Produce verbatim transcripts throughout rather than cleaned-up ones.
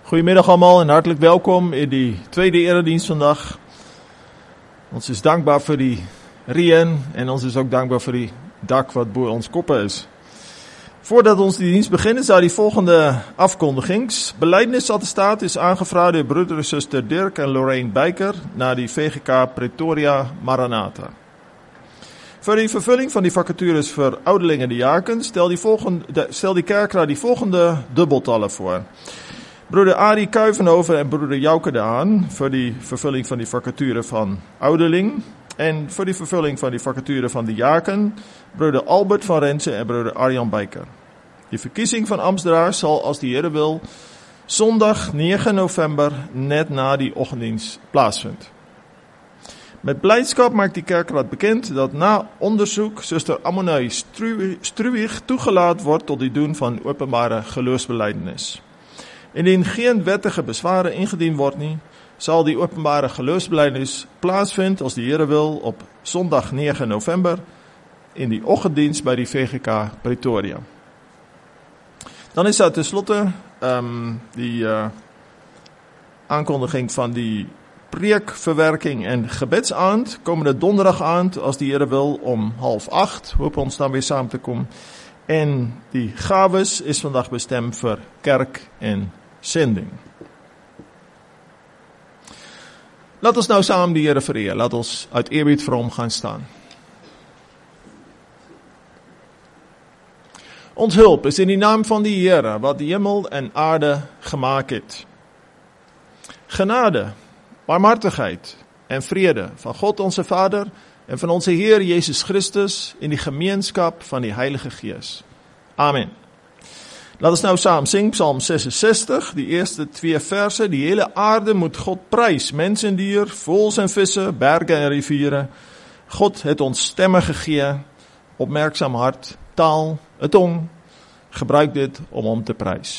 Goedemiddag allemaal en hartelijk welkom in die tweede eredienst vandaag. Ons is dankbaar voor die reën en ons is ook dankbaar voor die dak wat boven ons koppen is. Voordat ons die dienst beginnen, zou die volgende afkondigings. Belijdenis-attestaat is aangevraagd door broeder en zuster Dirk en Lorraine Bijker naar die V G K Pretoria Maranatha. Voor de vervulling van die vacatures voor ouderlingen en diakens stel die, volgende, stel die kerkraad die volgende dubbeltallen voor. Broeder Arie Kuivenhoven en broeder Jouke de Haan voor die vervulling van die vacature van ouderling. En voor die vervulling van die vacature van diaken, broeder Albert van Rensen en broeder Arjan Bijker. Die verkiezing van ambtsdragers zal, als de Heer wil, zondag negen november net na die ochtenddienst plaatsvindt. Met blijdschap maakt die kerkraad bekend dat na onderzoek zuster Ammonai Struwig toegelaten wordt tot die doen van openbare geloofsbelijdenis. Indien geen wettige bezwaren ingediend wordt nie, zal die openbare geloofsbelijdenis plaatsvinden als de Heer wil op zondag negen november in die ochtenddienst bij die V G K Pretoria. Dan is daar tenslotte um, die uh, aankondiging van die preekverwerking en gebedsaand. Komende donderdagavond, als de Heer wil, om half acht. Hopen ons dan weer samen te komen. En die gaves is vandaag bestemd voor kerk en zending. Laat ons nou samen de Heer vereren. Laat ons uit eerbied voor hom gaan staan. Ons hulp is in die naam van die Heer, wat die hemel en aarde gemaakt heeft. Genade, barmhartigheid en vrede van God onze Vader en van onze Heer Jezus Christus in die gemeenschap van die Heilige Geest. Amen. Laat ons nou samen zingen, Psalm zesenzestig, die eerste twee versen. Die hele aarde moet God prijs, mens en dier, voëls en vissen, bergen en rivieren. God het ons stemmen gegeven, opmerkzaam hart, taal, een tong. Gebruik dit om om te prijs.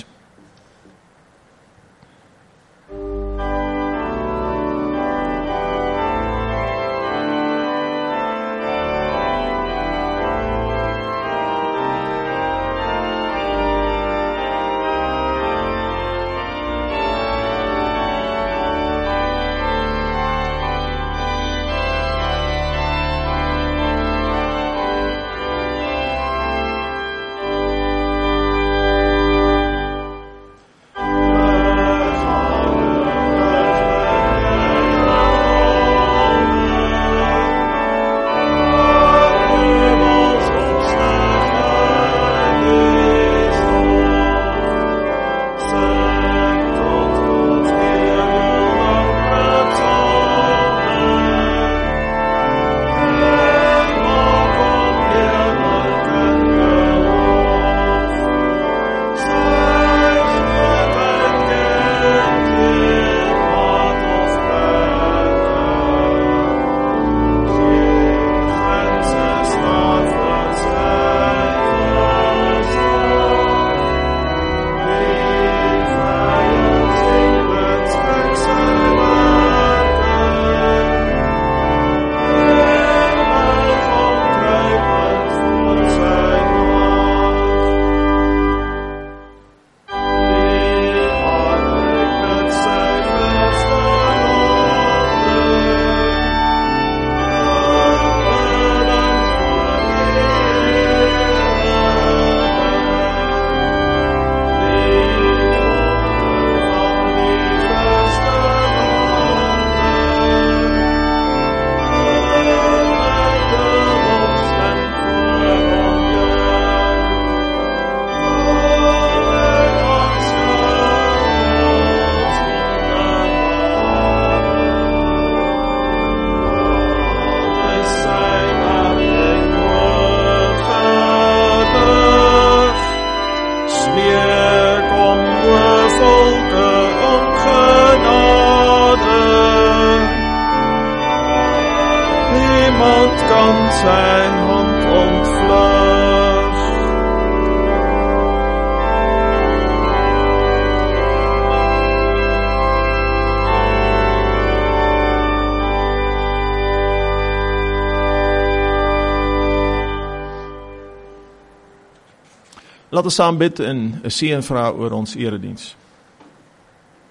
Laat ons saam bid en 'n seën vra oor ons erediens.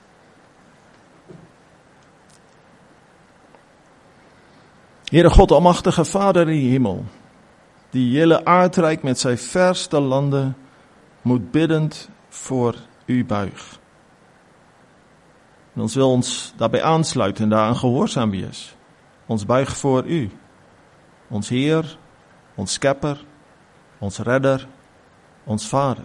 Heere God, almachtige Vader in de hemel, die hele aardrijk met zijn verste landen moet biddend voor u buig. En ons wil ons daarbij aansluiten en daaraan gehoorzaam wees. Ons buig voor u, ons Heer, ons Schepper, ons Redder, ons Vader.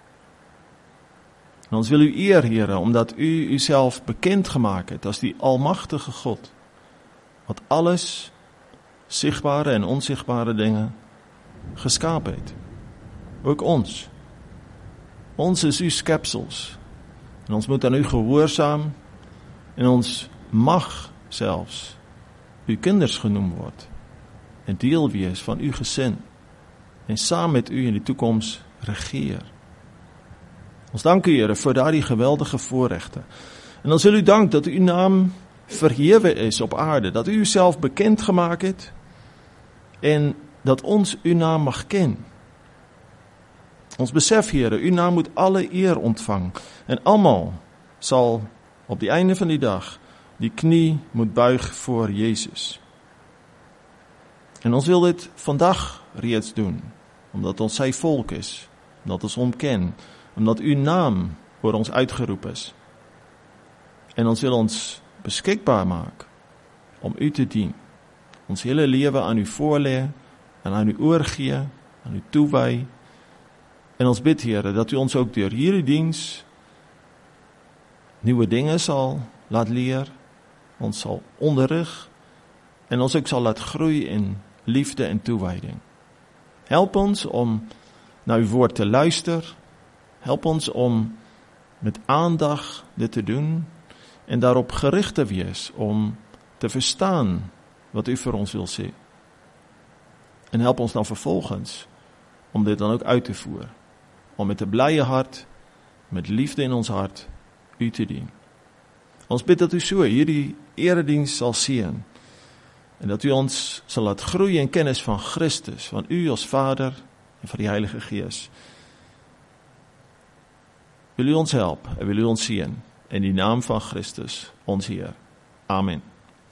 En ons wil u eer, Heere, omdat u uzelf bekend gemaakt hebt als die almachtige God, wat alles, zichtbare en onzichtbare dingen, geschapen heeft. Ook ons. Ons is uw schepsels. En ons moet aan u gehoorzaam en ons mag zelfs uw kinders genoemd worden. En deel wees van uw gezin. En samen met u in de toekomst regeer. Ons dank u, Heere, voor die geweldige voorrechten. En ons wil u dank dat uw naam verheven is op aarde. Dat u uzelf bekend gemaakt hebt. En dat ons uw naam mag kennen. Ons besef, Heere, uw naam moet alle eer ontvangen. En allemaal zal op die einde van die dag die knie moet buigen voor Jezus. En ons wil dit vandaag reeds doen. Omdat ons zijn volk is. Omdat ons omken. Omdat uw naam voor ons uitgeroepen is. En ons wil ons beschikbaar maken om u te dienen. Ons hele leven aan u voorleggen en aan u oorgee, aan u toewijden. En ons bid, Heere, dat u ons ook door hierdie dienst nieuwe dingen zal laten leren, ons zal onderrichten en ons ook zal laten groeien in liefde en toewijding. Help ons om naar uw woord te luisteren. Help ons om met aandacht dit te doen en daarop gericht te wees om te verstaan wat u voor ons wil zien. En help ons dan vervolgens om dit dan ook uit te voeren. Om met een blije hart, met liefde in ons hart, u te dienen. Ons bid dat u zo hierdie eredienst zal zien. En dat u ons zal laten groeien in kennis van Christus, van u als Vader en van die Heilige Geest. Wil u ons helpen en wil u ons zien. In die naam van Christus, ons Heer. Amen.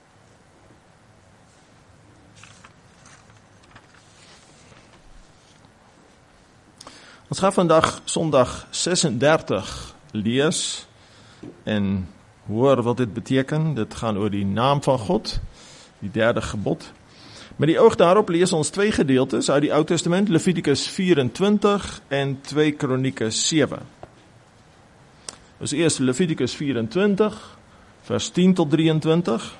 Ons gaan vandaag zondag zesendertig lees en hoor wat dit betekent. Dit gaat over die naam van God, die derde gebod. Met die oog daarop lees ons twee gedeeltes uit die Oud Testament, Leviticus vierentwintig en twee Kronieken zeven. Dus eerst Leviticus vierentwintig, vers tien tot drieëntwintig.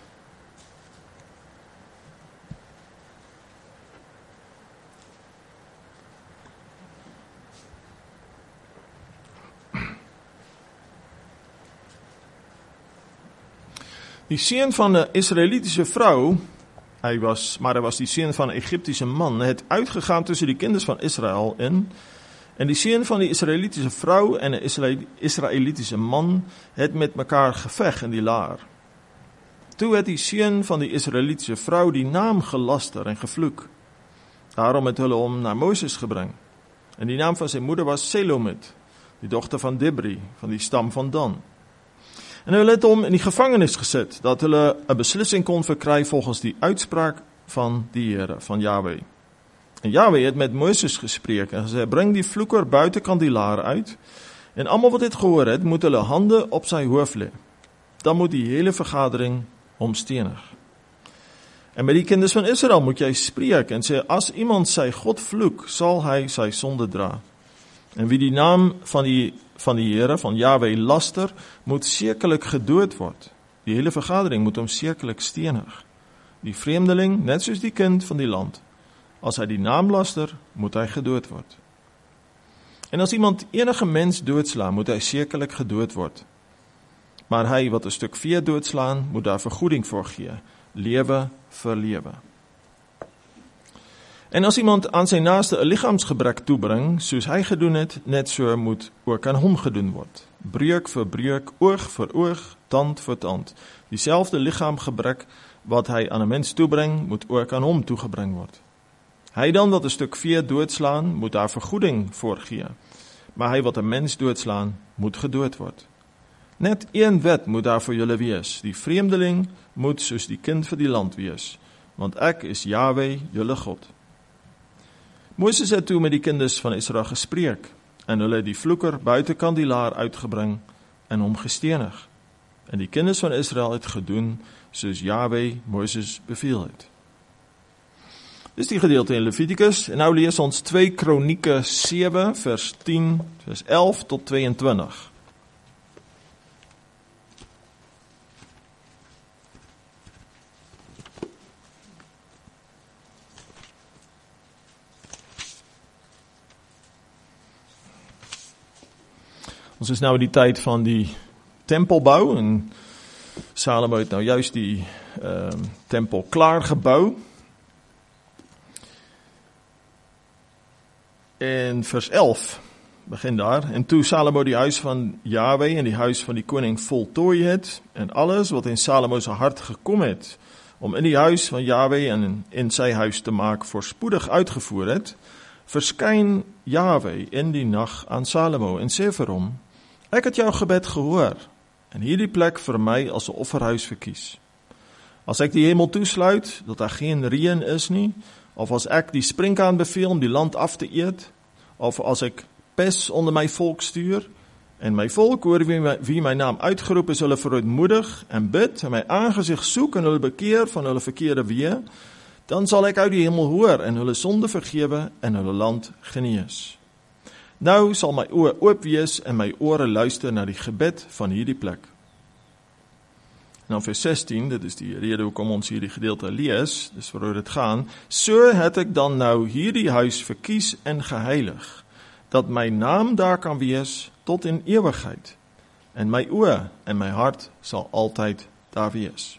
Die seun van een Israëlitische vrouw, hij was, maar hij was die seun van een Egyptische man, het uitgegaan tussen die kinders van Israël in. En die seun van die Israëlitische vrouw en een Israëlitische man het met elkaar gevecht in die laar. Toen het die seun van die Israëlitische vrouw die naam gelaster en gevloek. Daarom het hulle om naar Mozes gebring. En die naam van zijn moeder was Selomit, die dochter van Dibri, van die stam van Dan. En hulle het hom in die gevangenis gezet, dat hulle een beslissing kon verkrijgen volgens die uitspraak van die Here, van Yahweh. En Yahweh het met Mozes gesprek en gesê, bring die vloeker buitenkant die laar uit, en allemaal wat dit gehoor het, moet hulle hande op sy hoof lê. Dan moet die hele vergadering hom stenig. En met die kinders van Israël moet jy spreek en sê, as iemand sy God vloek, sal hy sy sonde dra. En wie die naam van die, van die Here, van Yahweh laster, moet sekerlik gedood word. Die hele vergadering moet hom sekerlik stenig. Die vreemdeling, net soos die kind van die land, as hy die naam laster, moet hy gedood word. En as iemand enige mens doodslaan, moet hy sekerlik gedood word. Maar hy wat een stuk vee doodslaan, moet daar vergoeding voor gee, lewe vir lewe. En as iemand aan sy naaste 'n liggaamsgebrek toebring, soos hy gedoen het, net so moet ook aan hom gedoen word. Breuk vir breuk, oog vir oog, tand vir tand. Dieselfde liggaamgebrek wat hy aan 'n mens toebring, moet ook aan hom toegebring word. Hy dan wat 'n stuk vee doodslaan, moet daar vergoeding voor gee. Maar hy wat 'n mens doodslaan, moet gedood word. Net een wet moet daar vir julle wees. Die vreemdeling moet soos die kind vir die land wees. want ek is Jahwe, julle God. Moses het toe met die kinders van Israel gespreek, en hulle die vloeker buitekant die laar uitgebring en hom gestenig. En die kinders van Israel het gedoen, soos Jahwe Moses beveel het. Dis die gedeelte in Levitikus, en nou lees ons twee Kronieke sewe, vers tien, vers elf tot tweeëntwintig. Ons is nou in die tyd van die tempelbou, en Salomo het nou juist die uh, tempel klaar gebou. En vers elf begin daar, en toe Salomo die huis van Jahwe en die huis van die koning voltooi het, en alles wat in Salomo se hart gekom het, om in die huis van Jahwe en in sy huis te maak, voorspoedig uitgevoer het, verskyn Jahwe in die nag aan Salomo en sê vir hom, ek het jou gebed gehoor, en hierdie plek vir my as 'n offerhuis verkies. As ek die hemel toesluit, dat daar geen reën is nie, of as ek die sprinkaan beveel om die land af te eet, of as ek pes onder my volk stuur, en my volk oor wie my, wie my naam uitgeroep is, hulle verootmoedig en bid, en my aangesig soek en hulle bekeer van hulle verkeerde weë, dan sal ek uit die hemel hoor en hulle sonde vergewe en hulle land genees. Nou sal my oë oop wees en my ore luister na die gebed van hierdie plek. Nou vers sestien, dit is die rede hoekom ons hierdie gedeelte lees, dis waaroor dit gaan, so het ek dan nou hierdie huis verkies en geheilig, dat my naam daar kan wees tot in ewigheid, en my oë en my hart sal altyd daar wees.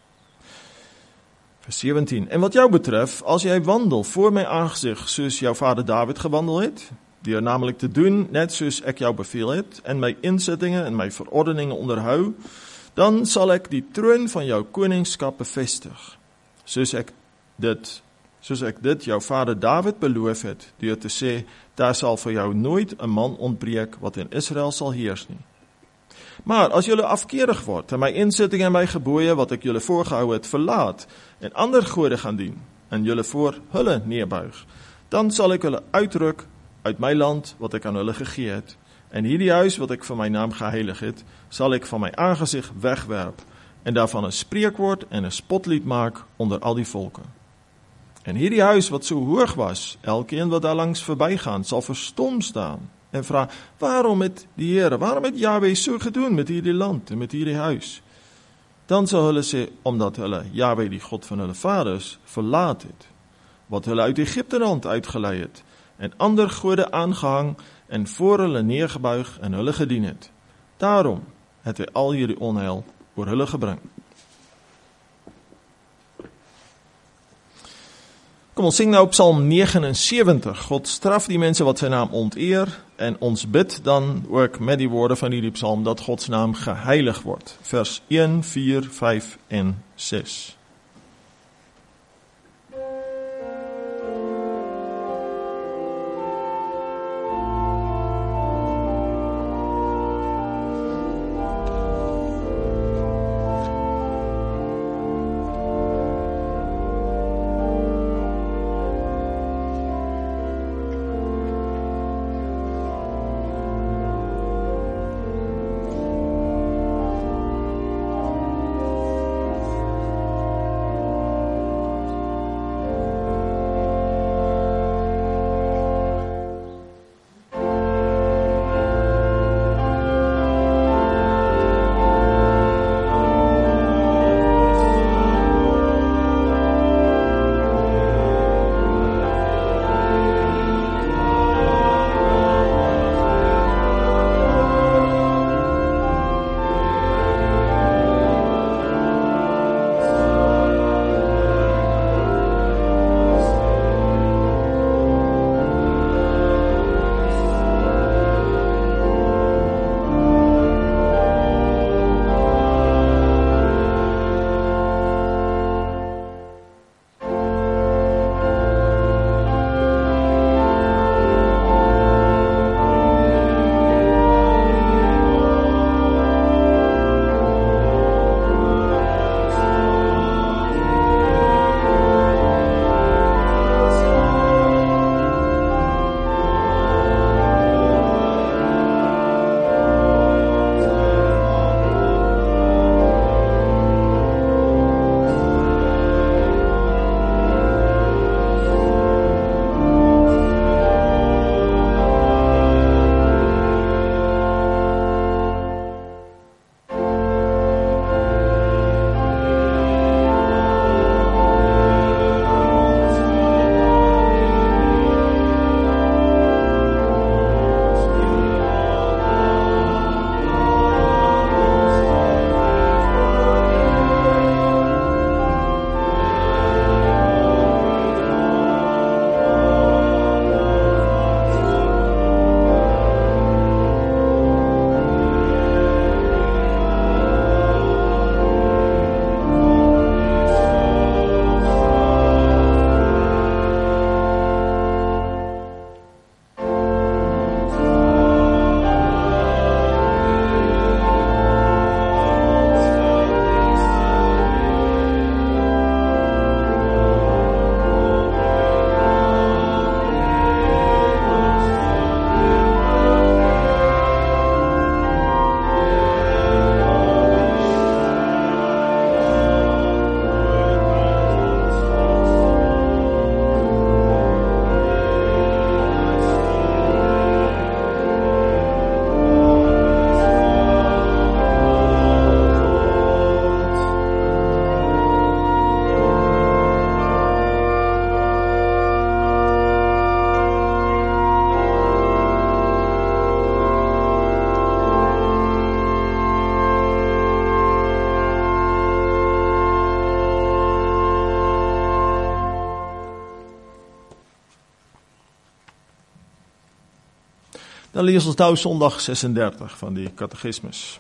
Vers sewentien, en wat jou betref, as jy wandel voor my aangesig, soos jou vader David gewandel het, deur namelijk te doen, net soos ek jou beveel het, en my insettinge en my verordeninge onderhou, dan sal ek die troon van jou koningskap bevestig, soos ek dit, soos ek dit jou vader David beloof het, deur te sê, daar sal vir jou nooit 'n man ontbreek wat in Israel sal heers nie. Maar as julle afkerig word, en my insettinge en my gebooie wat ek julle voorgehou het, verlaat, en ander gode gaan dien, en julle voor hulle neerbuig, dan sal ek hulle uitruk uit my land wat ek aan hulle gegee het, en hierdie huis wat ek vir my naam geheilig het, sal ek van my aangesig wegwerp, en daarvan 'n spreekwoord en 'n spotlied maak onder al die volke. En hierdie huis wat so hoog was, elkeen wat daar langs verbygaan, sal verstom staan, en vra, waarom het die Here, waarom het Jahwe so gedoen met hierdie land en met hierdie huis? Dan sal hulle sê, omdat hulle Jahwe die God van hulle vaders verlaat het, wat hulle uit Egipte land uitgelei het, en ander gode aangehang, en voor hulle neergebuig en hulle gedien het. Daarom het hy al hierdie onheil oor hulle gebring. Kom ons sing nou op Psalm negenensewentig. God straf die mense wat sy naam onteer, en ons bid dan ook met die woorde van hierdie psalm, dat Gods naam geheilig word. Vers een, vier, vyf en ses. Dan lees ons nou Sondag sesendertig van die Katekismus.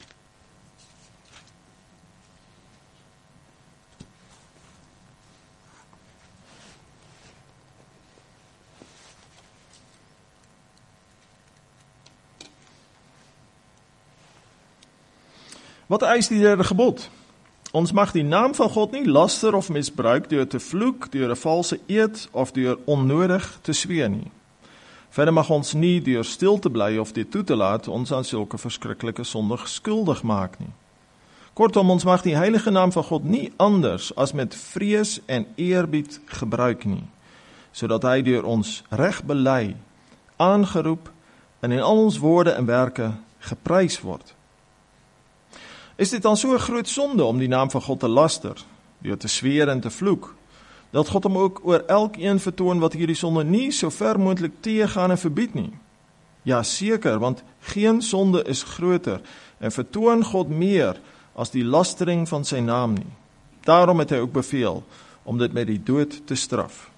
Wat eis die derde gebod? Ons mag die naam van God nie laster of misbruik deur te vloek, deur 'n valse eed of deur onnodig te sweer nie. Verder mag ons nie deur stil te bly of dit toe te laat ons aan sulke verskriklike sonde skuldig maak nie. Kortom, ons mag die heilige naam van God nie anders as met vrees en eerbied gebruik nie, sodat hy deur ons reg bely, aangeroep en in al ons woorde en werke geprys word. Is dit dan so 'n groot sonde om die naam van God te laster, deur te sweer en te vloek, dat God hom ook oor elkeen vertoon wat hierdie sonde nie so ver moontlik teëgaan en verbied nie? Ja, seker, want geen sonde is groter en vertoon God meer as die lastering van sy naam nie. Daarom het hy ook beveel om dit met die dood te straf.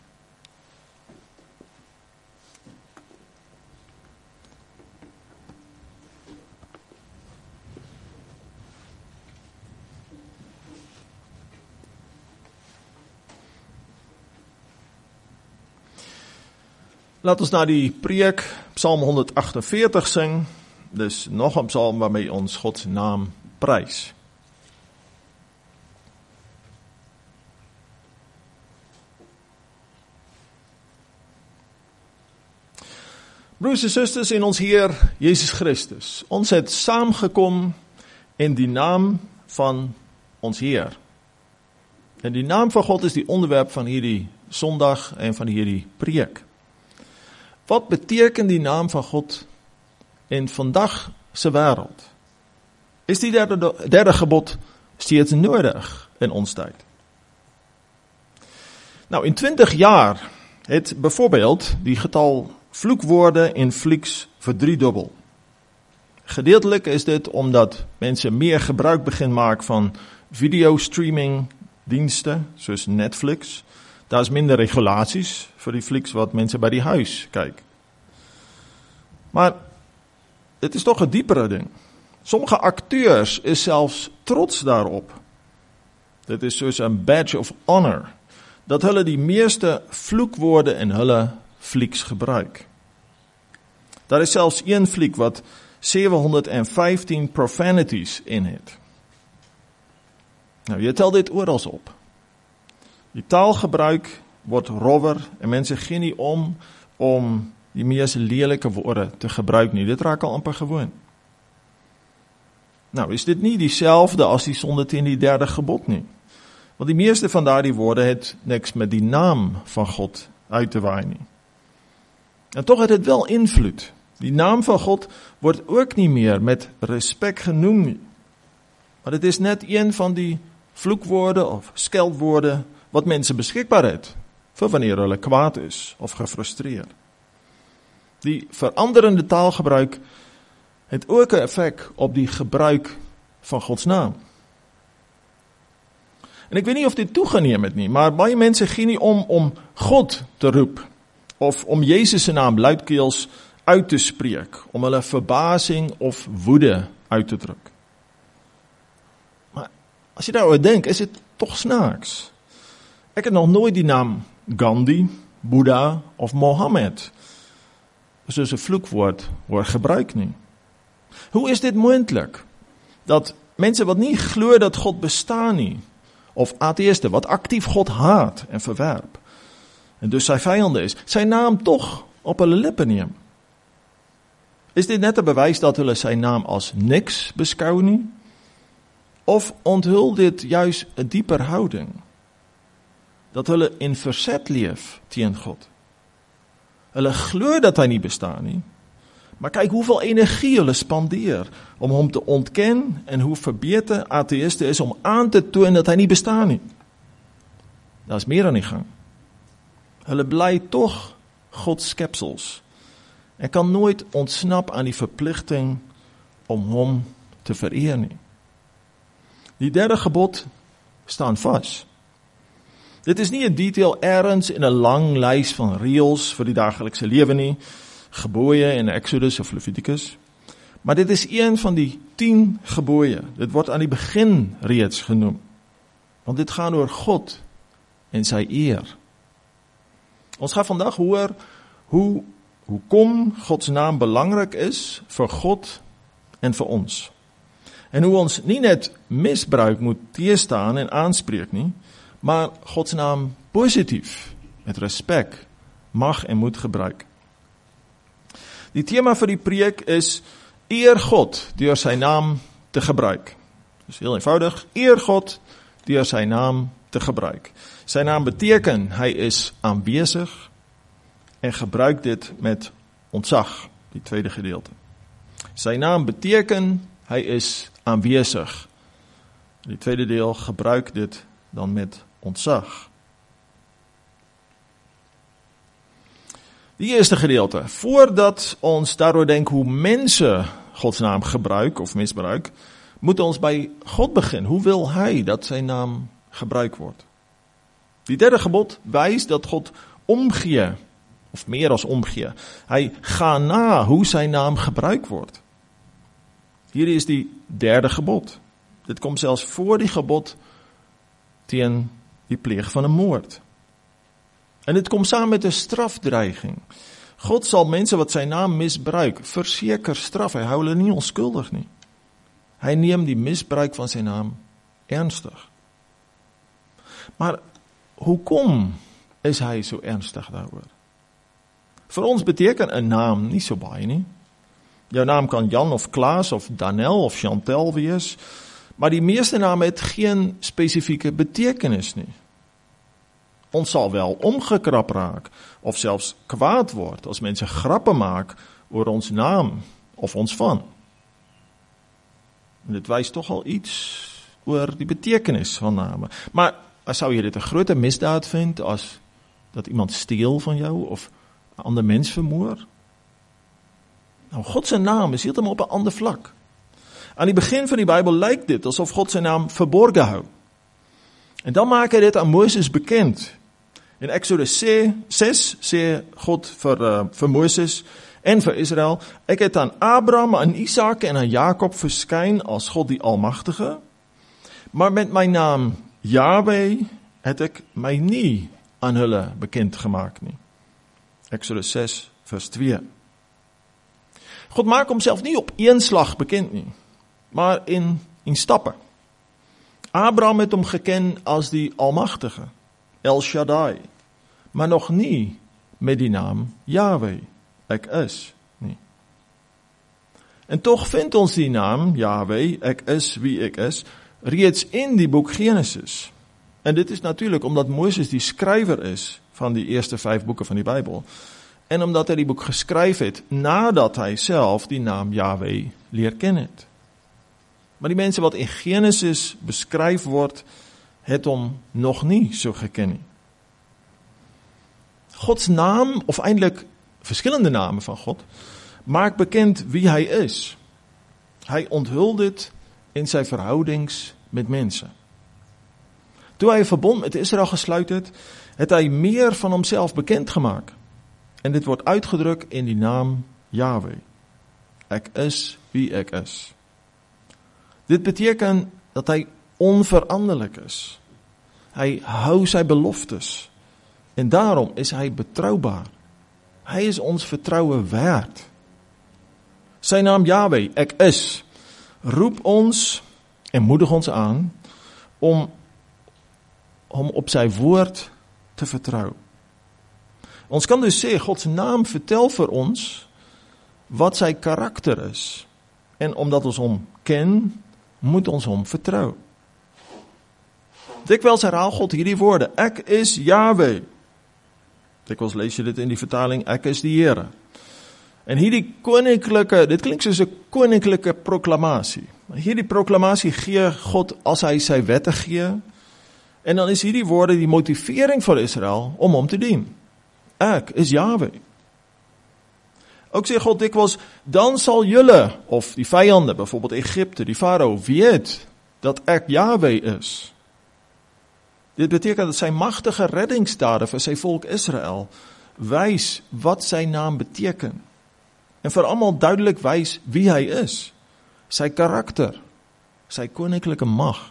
Laat ons na die preek, Psalm honderdagtenveertig sing, dis nog 'n psalm waarmee ons God se naam prys. Broers en susters in ons Heer Jesus Christus, ons het saamgekom in die naam van ons Heer. En die naam van God is die onderwerp van hierdie Sondag en van hierdie preek. Wat beteken die naam van God in vandag se wêreld? Is die derde, derde gebod steeds nodig in ons tyd? Nou, in twintig jaar het byvoorbeeld die getal vloekwoorde en flieks verdriedubbel. Gedeeltelik is dit omdat mense meer gebruik begin maak van videostreaming dienste, soos Netflix. Daar is minder regulasies vir die flieks wat mense by die huis kyk. Maar dit is toch 'n diepere ding. Sommige akteurs is selfs trots daarop. Dit is soos 'n badge of honor, dat hulle die meeste vloekwoorde in hulle flieks gebruik. Daar is selfs een fliek wat sevenhonderdvyftien profanities in het. Nou, jy tel dit oral op. Die taalgebruik word rower en mense gee nie om om die mees lelike woorde te gebruik nie. Dit raak al amper gewoon. Nou, is dit nie dieselfde as die sonde teen die derde gebod nie? Want die meeste van daardie woorde het niks met die naam van God uit te waai nie. En tog het dit wel invloed. Die naam van God word ook nie meer met respek genoem nie. Maar dit is net een van die vloekwoorde of skeldwoorde wat mense beskikbaar het, vir wanneer hulle kwaad is of gefrustreerd. Die veranderende taalgebruik het ook 'n effek op die gebruik van Gods naam. En ek weet nie of dit toegeneem het nie, maar baie mense gee nie om om God te roep, of om Jezus se naam luidkeels uit te spreek, om hulle verbasing of woede uit te druk. Maar as jy daaroor dink, is dit tog snaaks. Ek het nog nooit die naam Gandhi, Boeddha of Mohammed soos 'n vloekwoord hoor gebruik nie. Hoe is dit moontlik dat mense wat nie glo dat God bestaan nie, of ateïste wat aktief God haat en verwerp, en dus sy vyande is, sy naam tog op hulle lippe neem? Is dit net 'n bewys dat hulle sy naam as niks beskou nie? Of onthul dit juis 'n dieper houding? Dat hulle in verzet leef teen God. Hulle glo dat hy nie bestaan nie, maar kyk hoeveel energie hulle spandeer om hom te ontken en hoe verbeter ateïste is om aan te toon dat hy nie bestaan nie. Daar is meer aan die gang. Hulle bly tog God skepsels en kan nooit ontsnap aan die verpligting om hom te vereer nie. Die derde gebod staan vas. Dit is nie 'n detail ergens in 'n lang lys van reëls vir die daaglikse lewe nie, gebooie in Exodus of Leviticus. Maar dit is een van die tien gebooie. Dit word aan die begin reeds genoem. Want dit gaan oor God en sy eer. Ons gaan vandag hoor hoe, hoe kom Gods naam belangrik is vir God en vir ons. En hoe ons nie net misbruik moet teestaan en aanspreek nie, maar Gods naam positief, met respek, mag en moet gebruik. Die tema vir die preek is, eer God deur sy naam te gebruik. Dus heel eenvoudig, eer God deur sy naam te gebruik. Sy naam beteken, hy is aanwesig en gebruik dit met ontzag, die tweede gedeelte. Sy naam beteken, hy is aanwesig. Die tweede deel gebruik dit dan met ontzag. Die eerste gedeelte, voordat ons daaroor denk hoe mense Gods naam gebruik of misbruik, moet ons by God begin. Hoe wil hy dat sy naam gebruik word? Die derde gebod wys dat God omgee, of meer as omgee. Hy gaan na hoe sy naam gebruik word. Hierdie is die derde gebod. Dit kom selfs voor die gebod teen die pleeg van 'n moord. En dit kom saam met 'n strafdreiging. God sal mense wat sy naam misbruik, verseker straf. Hy hou hulle nie onskuldig nie. Hy neem die misbruik van sy naam ernstig. Maar hoekom is hy so ernstig daaroor? Vir ons beteken 'n naam nie so baie nie. Jou naam kan Jan of Klaas of Danel of Chantel wees, maar die meeste name het geen spesifieke betekenis nie. Ons sal wel omgekrap raak, of selfs kwaad word, as mense grappe maak oor ons naam, of ons van. En dit wys toch al iets oor die betekenis van name. Maar sou jy dit 'n groot misdaad vind, as dat iemand steel van jou, of 'n ander mens vermoor? Nou, God se naam is heeltemal op 'n ander vlak. Aan die begin van die Bybel lyk dit asof God sy naam verborge hou. En dan maak hy dit aan Moses bekend. In Exodus ses sê God vir, uh, vir Moses en vir Israel, ek het aan Abraham, aan Isak en aan Jakob verskyn as God die Almagtige, maar met my naam Yahweh het ek my nie aan hulle bekend gemaak nie. Exodus ses vers twee. God maak homself nie op een slag bekend nie, maar in, in stappe. Abraham het hom geken as die Almagtige, El Shaddai, maar nog nie met die naam Yahweh, ek is nie. En tog vind ons die naam Yahweh, ek is wie ek is, reeds in die boek Genesis. En dit is natuurlijk omdat Moses die skrywer is van die eerste vyf boeke van die Bybel, en omdat hy die boek geskryf het nadat hy self die naam Yahweh leer ken het. Maar die mense wat in Genesis beskryf word, het hom nog nie so geken nie. Gods naam, of eintlik verskillende name van God, maak bekend wie hy is. Hy onthul dit in sy verhoudings met mense. Toe hy 'n verbond met Israel gesluit het, het hy meer van homself bekend gemaak. En dit word uitgedruk in die naam Yahweh. Ek is wie ek is. Dit beteken dat hy onveranderlik is. Hy hou sy beloftes. En daarom is hy betroubaar. Hy is ons vertroue werd. Sy naam Yahweh, ek is, roep ons en moedig ons aan om om op sy woord te vertrou. Ons kan dus sê, Gods naam vertel vir ons wat sy karakter is. En omdat ons hom ken, moet ons hom vertrou. Dikwels herhaal God hierdie woorde, ek is Yahweh. Dikwels lees jy dit in die vertaling, ek is die Here. En hierdie koninklike, dit klink soos 'n koninklike proklamasie. Hierdie proklamasie gee God as hy sy wette gee, en dan is hierdie woorde die motivering vir Israel om hom te dien. Ek is Yahweh. Ook sê God dikwels, dan sal julle, of die vyande, byvoorbeeld Egipte, die farao, weet dat ek Yahweh is. Dit beteken dat sy magtige reddingsdade vir sy volk Israel wys wat sy naam beteken. en vir almal duidelik wys wie hy is, sy karakter, sy koninklike mag.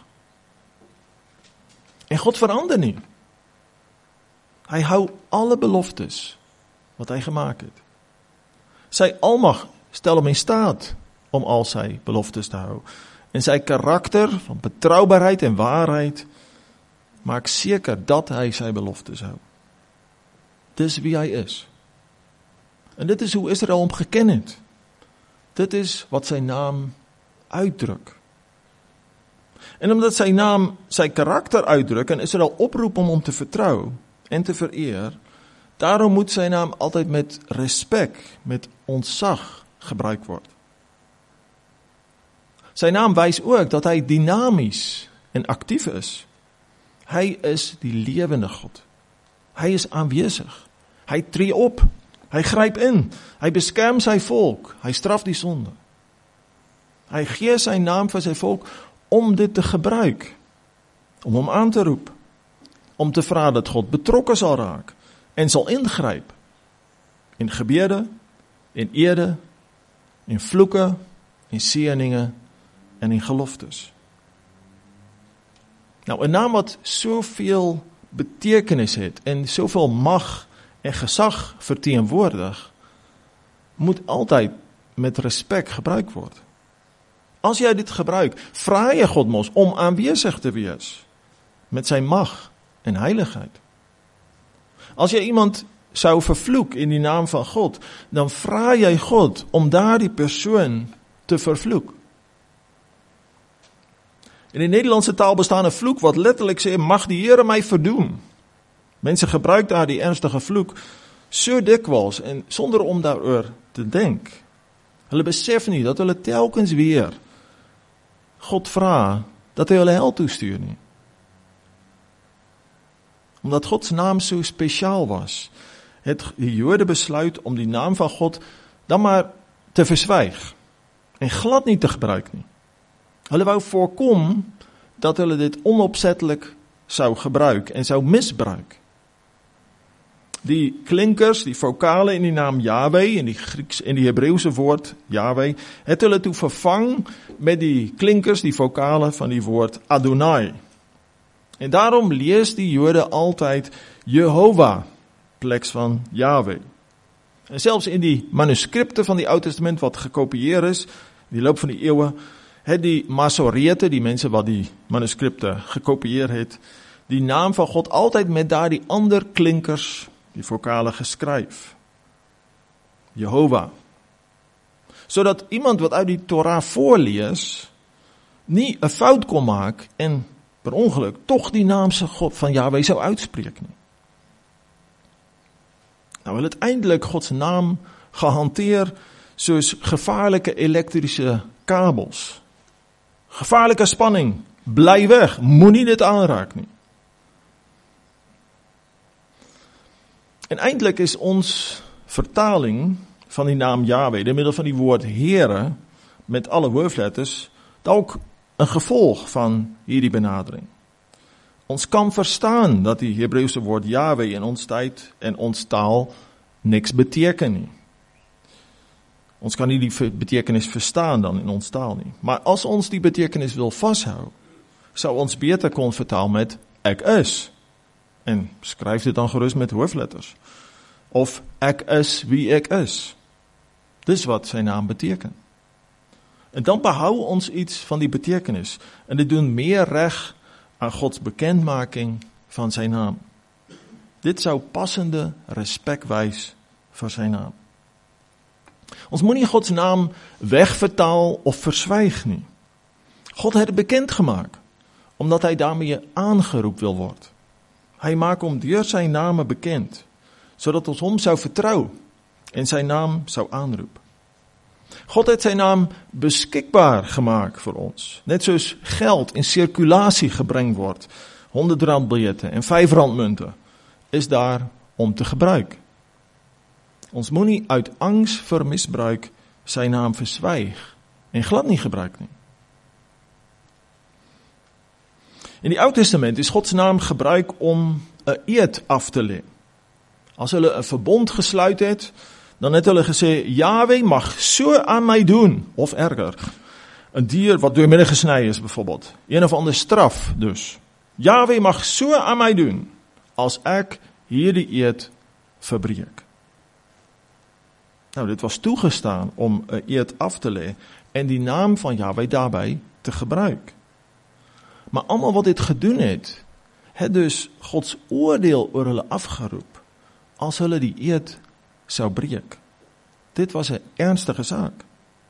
En God verander nie. Hy hou alle beloftes wat hy gemaak het. Sy almag stel hom in staat om al sy beloftes te hou. En sy karakter van betroubaarheid en waarheid maak seker dat hy sy beloftes hou. Dis wie hy is. En dit is hoe Israel hom geken het. Dit is wat sy naam uitdruk. En omdat sy naam sy karakter uitdruk en Israel oproep om hom te vertrou en te vereer, daarom moet sy naam altyd met respek, met ontzag gebruik word. Sy naam wys ook dat hy dinamies en aktief is. Hy is die lewende God. Hy is aanwesig. Hy tree op. Hy gryp in. Hy beskerm sy volk. Hy straf die sonde. Hy gee sy naam vir sy volk om dit te gebruik. Om hom aan te roep. Om te vra dat God betrokke sal raak en sal ingryp. In gebede, in ede, in vloeke, in seëninge en in geloftes. Nou, 'n naam wat soveel betekenis het en soveel mag en gesag verteenwoordig, moet altyd met respek gebruik word. As jy dit gebruik, vra jy God mos om aanwesig te wees met sy mag en heiligheid. As jy iemand sou vervloek in die naam van God, dan vra jy God om daardie persoon te vervloek. In die Nederlandse taal bestaan 'n vloek wat letterlik sê, mag die Here my verdoem. Mense gebruik daar die ernstige vloek so dikwels en sonder om daaroor te denk. Hulle besef nie dat hulle telkens weer God vra dat hy hulle hel toestuur nie. Omdat God se naam so spesiaal was, het die Jode besluit om die naam van God dan maar te verswyg en glad nie te gebruik nie. Hulle wou voorkom dat hulle dit onopsetlik sou gebruik en sou misbruik. Die klinkers, die vokale in die naam Yahweh, in die Grieks en die Hebreëse woord Yahweh, het hulle toe vervang met die klinkers, die vokale van die woord Adonai. En daarom lees die Jode altyd Jehovah, pleks van Yahweh. En selfs in die manuskripte van die Ou Testament wat gekopieer is, in die loop van die eeue, het die Masorete, die mense wat die manuskripte gekopieer het, die naam van God altyd met daar die ander klinkers, die vokale geskryf. Jehovah. Sodat iemand wat uit die Torah voorlees, nie 'n fout kon maak en per ongeluk tog die naam van Yahweh sou uitspreek nie. Nou wil het eintlik God se naam gehanteer soos gevaarlike elektriese kabels. Gevaarlike spanning, bly weg, moenie dit aanraak nie. En eintlik is ons vertaling van die naam Yahweh, deur middel van die woord Here, met alle hoofletters, dalk 'n gevolg van hierdie benadering. Ons kan verstaan dat die Hebreëse woord Yahweh in ons tyd en ons taal niks beteken nie. Ons kan nie die betekenis verstaan dan in ons taal nie. Maar as ons die betekenis wil vashou, sou ons beter kon vertaal met ek is. En skryf dit dan gerus met hoofletters. Of ek is wie ek is. Dis wat sy naam beteken. En dan behou ons iets van die betekenis. En dit doen meer reg aan Gods bekendmaking van sy naam. Dit sou passende respek wys vir sy naam. Ons moet nie God se naam wegvertaal of verswyg nie. God het dit bekend gemaak, omdat hy daarmee aangeroep wil word. Hy maak hom deur sy name bekend, sodat ons hom sou vertrou en sy naam sou aanroep. God het sy naam beskikbaar gemaak vir ons, net soos geld in sirkulasie gebring word, honderd rand biljette en vyf rand munte, is daar om te gebruik. Ons moet nie uit angs vir misbruik sy naam verswyg en glad nie gebruik nie. In die Ou Testament is God se naam gebruik om 'n eed af te lê. As hulle 'n verbond gesluit het, dan het hulle gesê, Yahweh mag so aan my doen, of erger, 'n dier wat doormidden gesny is byvoorbeeld, een of ander straf dus. Yahweh mag so aan my doen, as ek hierdie eed verbreek. Nou, dit was toegestaan om 'n eed af te lê, en die naam van Yahweh daarbey te gebruik. Maar almal wat dit gedoen het, het dus Gods oordeel oor hulle afgeroep, as hulle die eed sou breek. Dit was 'n ernstige saak.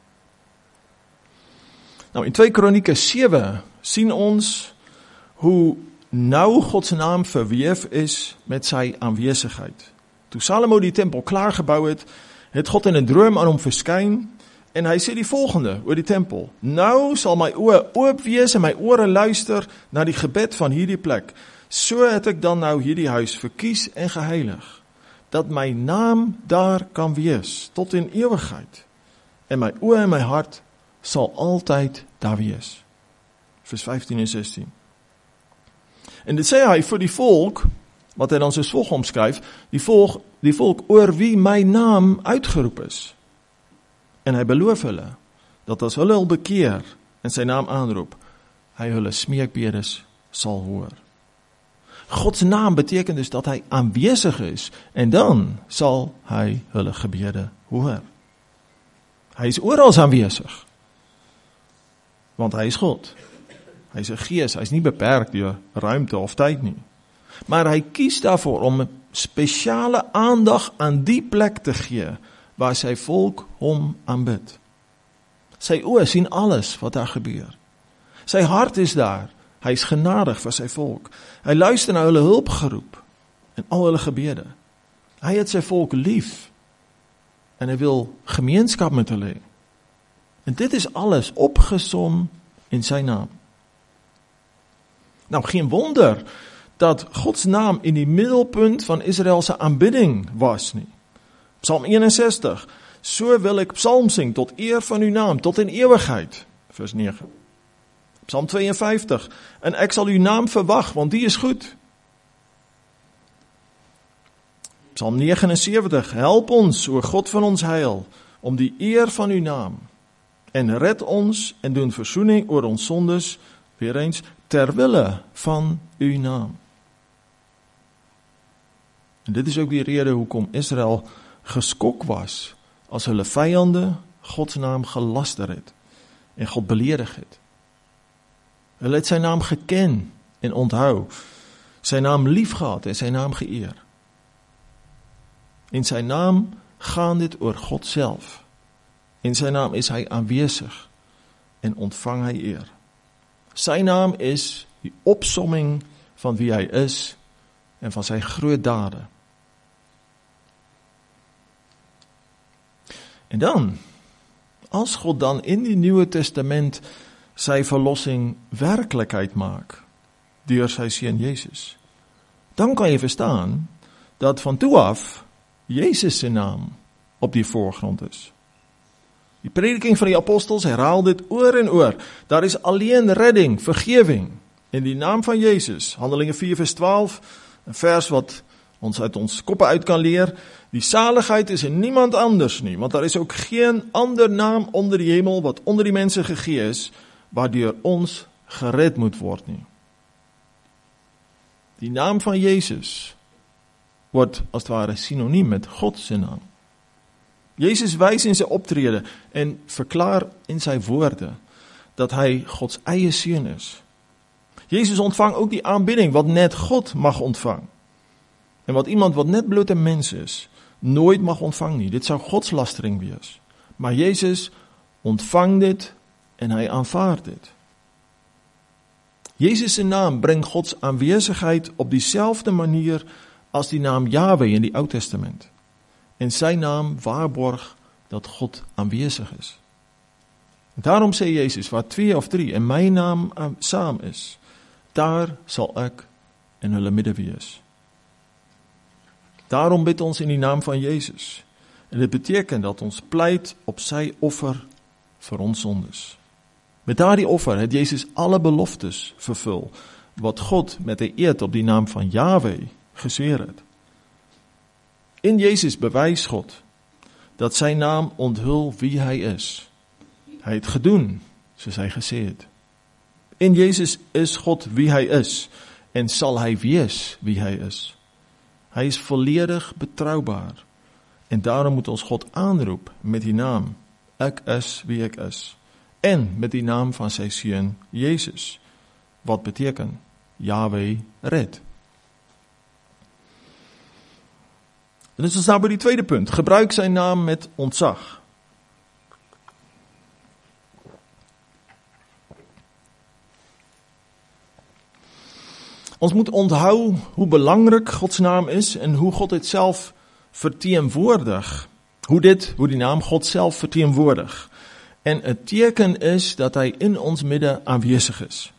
Nou, in twee Kronieke sewe sien ons hoe nou God se naam verweef is met sy aanwesigheid. Toe Salomo die tempel klaargebou het, het God in 'n droom aan hom verskyn, en hy sê die volgende oor die tempel: Nou sal my oë oop wees en my ore luister na die gebed van hierdie plek. So het ek dan nou hierdie huis verkies en geheilig, dat my naam daar kan wees, tot in ewigheid. En my oë en my hart sal altyd daar wees. Vers vyftien en sestien. En dit sê hy vir die volk, wat hy dan soos volg omskryf, die volk, die volk oor wie my naam uitgeroep is. En hy beloof hulle, dat as hulle hul bekeer en sy naam aanroep, hy hulle smeekbedes sal hoor. Gods naam beteken dus dat hy aanwesig is, en dan sal hy hulle gebede hoor. Hy is oral aanwesig, want hy is God. Hy is 'n gees, hy is nie beperk deur ruimte of tyd nie. Maar hy kies daarvoor om spesiale aandag aan die plek te gee, waar sy volk hom aanbid. Sy oë sien alles wat daar gebeur. Sy hart is daar, hy is genadig vir sy volk. Hy luister na hulle hulpgeroep en al hulle gebede. Hy het sy volk lief en hy wil gemeenskap met hulle hê. En dit is alles opgesom in sy naam. Nou, geen wonder dat Gods naam in die middelpunt van Israel se aanbidding was nie. Psalm eenensestig, so wil ek psalm sing tot eer van uw naam, tot in ewigheid, vers negen. Psalm tweeënvyftig, en ek sal uw naam verwag, want die is goed. Psalm negenensewentig, help ons, o God van ons heil, om die eer van uw naam, en red ons en doen versoening oor ons sondes, weer eens, terwille van uw naam. En dit is ook die rede hoekom Israel geskok was, as hulle vyande Gods naam gelaster het, en God beledig het. Hulle het sy naam geken en onthou, sy naam liefgehad en sy naam geëer. In sy naam gaan dit oor God self. In sy naam is hy aanwesig en ontvang hy eer. Sy naam is die opsomming van wie hy is en van sy groot dade. En dan, as God dan in die Nuwe Testament sy verlossing werklikheid maak, deur sy seun Jesus, dan kan jy verstaan, dat van toe af, Jesus se naam op die voorgrond is. Die prediking van die apostels herhaal dit oor en oor, daar is alleen redding, vergewing, in die naam van Jesus, Handelinge vier vers twaalf, een vers wat ons uit ons koppe uit kan leer, die saligheid is in niemand anders nie, want daar is ook geen ander naam onder die hemel, wat onder die mense gegee is, waardeur ons gered moet word nie. Die naam van Jesus word as het ware synoniem met God se naam. Jezus wys in sy optrede en verklaar in sy woorde dat hy Gods eie seun is. Jezus ontvang ook die aanbidding wat net God mag ontvang. En wat iemand wat net bloot 'n mens is, nooit mag ontvang nie. Dit sou godslastering wees. Maar Jezus ontvang dit en hy aanvaard dit. Jezus se naam bring Gods aanwesigheid op dieselfde manier as die naam Yahweh in die Ou Testament. En sy naam waarborg dat God aanwesig is. En daarom sê Jezus, waar twee of drie in my naam saam is, daar sal ek in hulle midde wees. Daarom bid ons in die naam van Jezus. En dit beteken dat ons pleit op sy offer vir ons sondes. Met daardie offer het Jezus alle beloftes vervul, wat God met 'n eed op die naam van Yahweh gesweer het. In Jezus bewys God dat sy naam onthul wie hy is. Hy het gedoen, soos hy gesê het. En Jezus is God wie hy is, en sal hy wees wie hy is. Hy is volledig betrouwbaar, en daarom moet ons God aanroep met die naam, ek is wie ek is, en met die naam van sy seun Jezus, wat beteken, Yahweh red. En dit is nou by die tweede punt, gebruik sy naam met ontzag. Ons moet onthou hoe belangrik Gods naam is en hoe God het self verteenwoordig. Hoe dit, hoe die naam God self verteenwoordig. En 'n teken is dat hy in ons midde aanwesig is.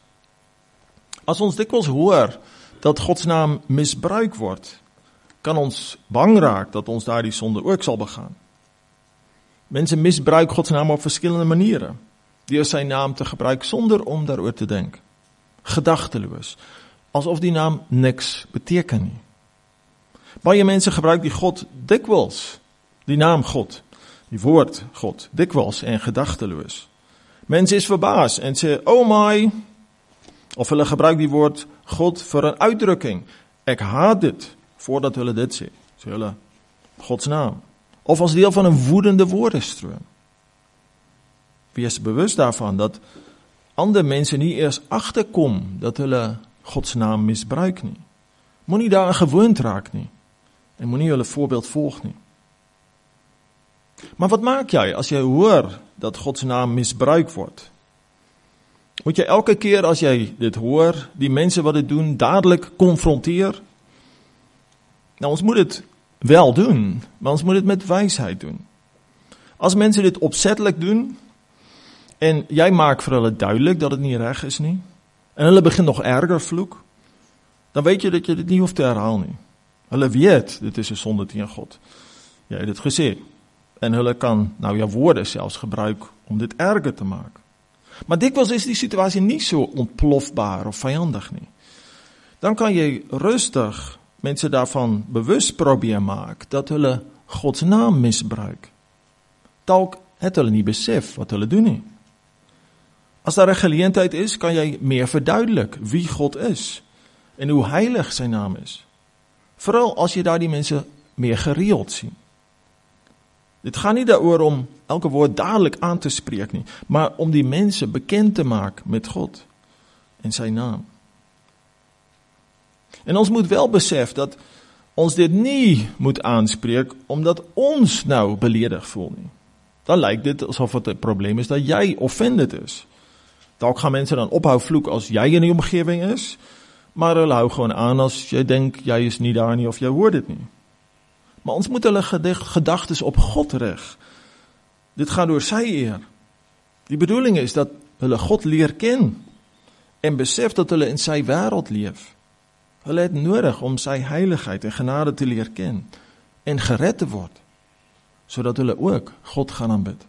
As ons dikwels hoor dat Gods naam misbruik word, kan ons bang raak dat ons daardie sonde ook sal begaan. Mense misbruik Gods naam op verskillende maniere, deur sy naam te gebruik sonder om daaroor te dink. Gedagteloos, asof die naam niks beteken nie. Baie mense gebruik die God dikwels, die naam God, die woord God, dikwels en gedagteloos. Mense is verbaas en sê, oh my, of hulle gebruik die woord God vir 'n uitdrukking, ek haat dit, voordat hulle dit sê, sê hulle Gods naam, of as deel van 'n woedende woordestroom. Wees bewus daarvan dat ander mense nie eers agterkom dat hulle Gods naam misbruik nie. Moenie daar gewoond raak nie, en moenie hulle voorbeeld volg nie. Maar wat maak jy as jy hoor dat Gods naam misbruik word? Moet jy elke keer as jy dit hoor, die mense wat dit doen, dadelik konfronteer? Nou, ons moet dit wel doen, maar ons moet dit met wysheid doen. As mense dit opsetlik doen, en jy maak vir hulle duidelik dat dit nie reg is nie, en hulle begin nog erger vloek, dan weet jy dat jy dit nie hoef te herhaal nie. Hulle weet, dit is 'n sonde teen God. Jy het dit gesê. En hulle kan nou jou woorde selfs gebruik om dit erger te maak. Maar dikwels is die situasie nie so ontplofbaar of vyandig nie. Dan kan jy rustig mense daarvan bewus probeer maak dat hulle Gods naam misbruik. Dalk het hulle nie besef wat hulle doen nie. As daar 'n geleentheid is, kan jy meer verduidelik wie God is en hoe heilig sy naam is. Veral as jy daardie mense meer gereeld sien. Dit gaan nie daaroor om elke woord dadelik aan te spreek nie, maar om die mense bekend te maak met God en sy naam. En ons moet wel besef dat ons dit nie moet aanspreek omdat ons nou beledig voel nie. Dan lyk dit asof het 'n probleem is dat jy offended is. Dalk gaan mense dan ophou vloek as jy in die omgewing is, maar hulle hou gewoon aan as jy dink jy is nie daar nie of jy hoor dit nie. Maar ons moet hulle gedagtes op God rig. Dit gaan oor sy eer. Die bedoeling is dat hulle God leer ken en besef dat hulle in sy wêreld leef. Hulle het nodig om sy heiligheid en genade te leer ken en gered te word, sodat hulle ook God gaan aanbid.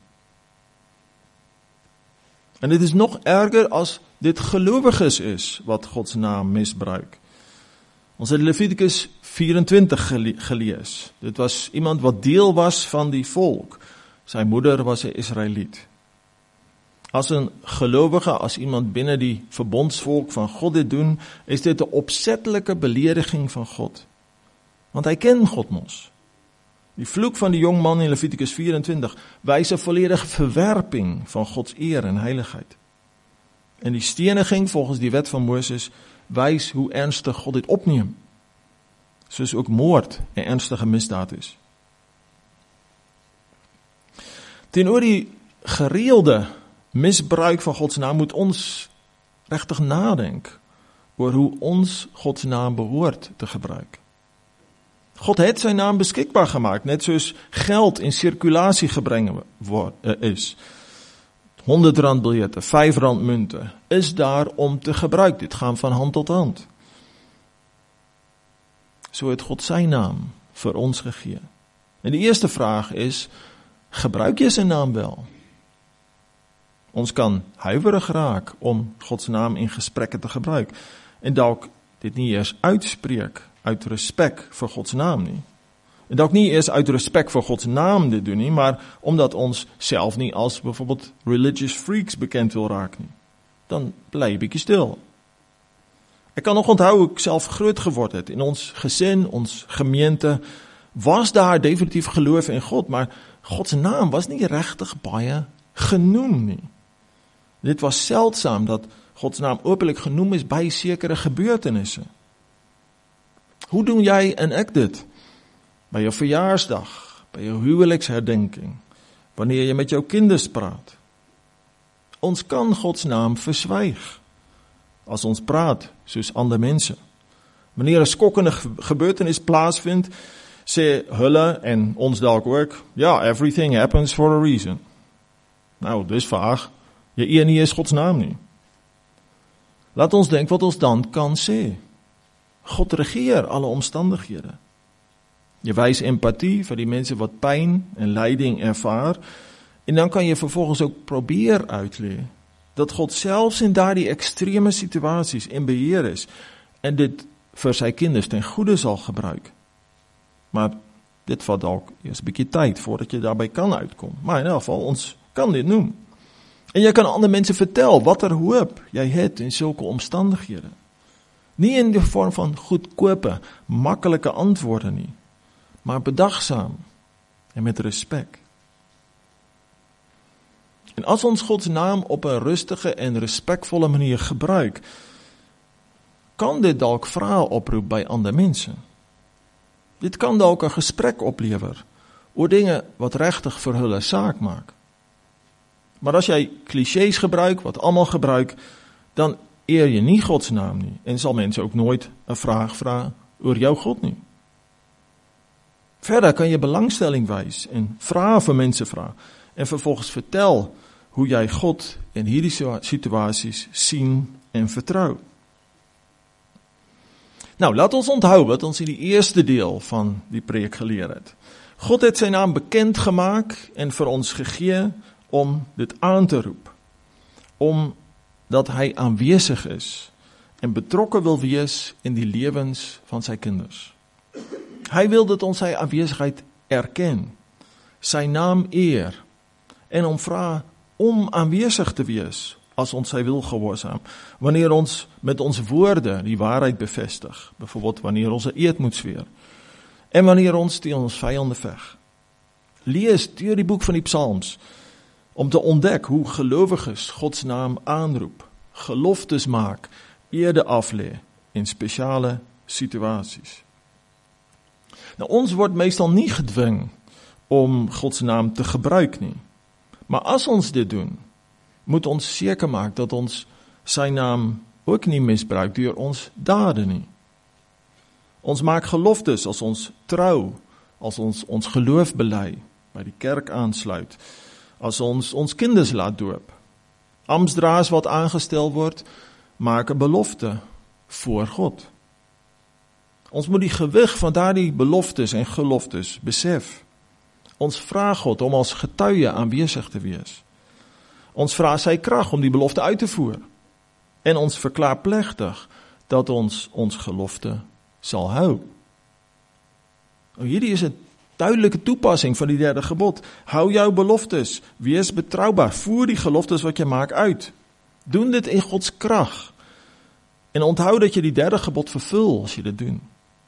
En dit is nog erger as dit gelowiges is wat Gods naam misbruik. Ons het Levitikus vyf-en-twintig gelees. Dit was iemand wat deel was van die volk. Sy moeder was 'n Israeliet. As 'n gelowige, as iemand binne die verbondsvolk van God dit doen, is dit 'n opsetlike belediging van God. Want hy ken God mos. Die vloek van die jong man in Levitikus vyf-en-twintig wys 'n volledige verwerping van Gods eer en heiligheid. En die steniging volgens die wet van Moses wys hoe ernstig God dit opneem. Soos ook moord 'n ernstige misdaad is. Teenoor die gereelde misbruik van Gods naam moet ons regtig nadink oor hoe ons Gods naam behoort te gebruik. God het sy naam beskikbaar gemaak, net soos geld in sirkulasie gebring word, is. honderd rand biljette, vyf rand munte, is daar om te gebruik. Dit gaan van hand tot hand. So het God sy naam vir ons gegee. En die eerste vraag is, gebruik jy sy naam wel? Ons kan huiwerig raak om Gods naam in gesprekke te gebruik, en dalk dit nie eers uitspreek uit respek vir Gods naam nie, En dalk nie eers uit respek vir Gods naam dit doen nie, maar omdat ons self nie as bijvoorbeeld religious freaks bekend wil raak nie. Dan bly 'n bietjie stil. Ek kan nog onthou hoe ek self groot geword het. In ons gesin, ons gemeente, was daar definitief geloof in God, maar Gods naam was nie regtig baie genoem nie. Dit was seldsaam dat Gods naam openlik genoem is by sekere gebeurtenisse. Hoe doen jy en ek dit? By jou verjaarsdag, by jou huweliksherdenking, wanneer jy met jou kinders praat. Ons kan Gods naam verswyg, as ons praat soos ander mense. Wanneer 'n skokkende gebeurtenis plaasvind, sê hulle en ons dalk ook, ja, everything happens for a reason. Nou, dis vaag, jy eer nie eens Gods naam nie. Laat ons dink wat ons dan kan sê. God regeer alle omstandighede. Jy wys empatie vir die mense wat pyn en lyding ervaar, en dan kan jy vervolgens ook probeer uitlê dat God selfs in daardie ekstreme situasies in beheer is, en dit vir sy kinders ten goeie sal gebruik. Maar dit vat dalk eers 'n bietjie tyd voordat jy daarby kan uitkom. Maar in elk geval, ons kan dit noem. En jy kan ander mense vertel watter hoop jy het in sulke omstandighede. Nie in die vorm van goedkope, maklike antwoorde nie, maar bedagsaam en met respek. En as ons Gods naam op 'n rustige en respekvolle manier gebruik, kan dit dalk vrae oproep by ander mense. Dit kan dalk 'n gesprek oplewer oor dinge wat regtig vir hulle saak maak. Maar as jy klisjées gebruik, wat almal gebruik, dan eer jy nie Gods naam nie, en sal mense ook nooit 'n vraag vra oor jou God nie. Verder kan jy belangstelling wys en vrae vir mense vra, en vervolgens vertel hoe jy God in hierdie situasies sien en vertrou. Nou, laat ons onthou wat ons in die eerste deel van die preek geleer het. God het sy naam bekend gemaak en vir ons gegee om dit aan te roep, omdat hy aanwesig is en betrokke wil wees in die lewens van sy kinders. Hy wil dat ons sy aanwesigheid erken, sy naam eer en hom vra om aanwesig te wees as ons sy wil gehoorsaam, wanneer ons met ons woorde die waarheid bevestig, byvoorbeeld wanneer ons 'n eed moet sweer, en wanneer ons teen ons vyande veg. Lees deur die boek van die Psalms, om te ontdek hoe gelowiges Gods naam aanroep, geloftes maak, eede aflê in spesiale situasies. Nou, ons word meestal nie gedwing om Gods naam te gebruik nie, maar as ons dit doen, moet ons seker maak dat ons sy naam ook nie misbruik deur ons dade nie. Ons maak geloftes as ons trou, as ons ons geloof bely, by die kerk aansluit, as ons ons kinders laat doop. Amptdraers wat aangestel word, maak 'n belofte voor God. Ons moet die gewig van daardie beloftes en geloftes besef. Ons vra God om as getuie aanwesig te wees. Ons vra sy krag om die belofte uit te voer. En ons verklaar plegtig dat ons ons gelofte sal hou. Nou, hierdie is 'n duidelike toepassing van die derde gebod. Hou jou beloftes, wees betroubaar, voer die geloftes wat jy maak uit. Doen dit in Gods krag. En onthou dat jy die derde gebod vervul as jy dit doen.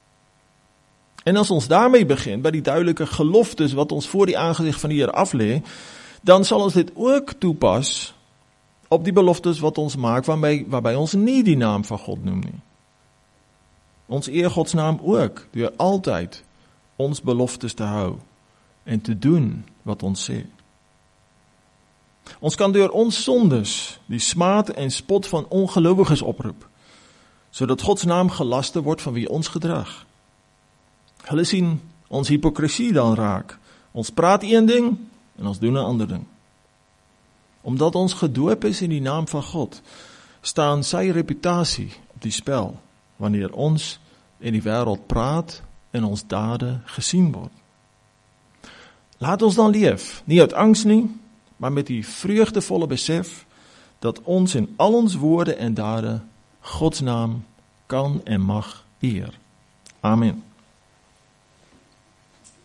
En as ons daarmee begin, by die duidelike geloftes wat ons voor die aangezicht van die Here aflê, dan sal ons dit ook toepas op die beloftes wat ons maak, waarbij, waarbij ons nie die naam van God noem nie. Ons eer Gods naam ook, deur altyd ons beloftes te hou en te doen wat ons sê. Ons kan deur ons sondes die smaad en spot van ongelowiges oproep, sodat Gods naam gelaste word van wie ons gedrag. Hulle sien ons hypocrisie dan raak. Ons praat een ding en ons doen 'n ander ding. Omdat ons gedoop is in die naam van God, staan sy reputasie op die spel, wanneer ons in die wêreld praat en ons dade gesien word. Laat ons dan leef, nie uit angs nie, maar met die vreugdevolle besef, dat ons in al ons woorde en dade Gods naam kan en mag eer. Amen.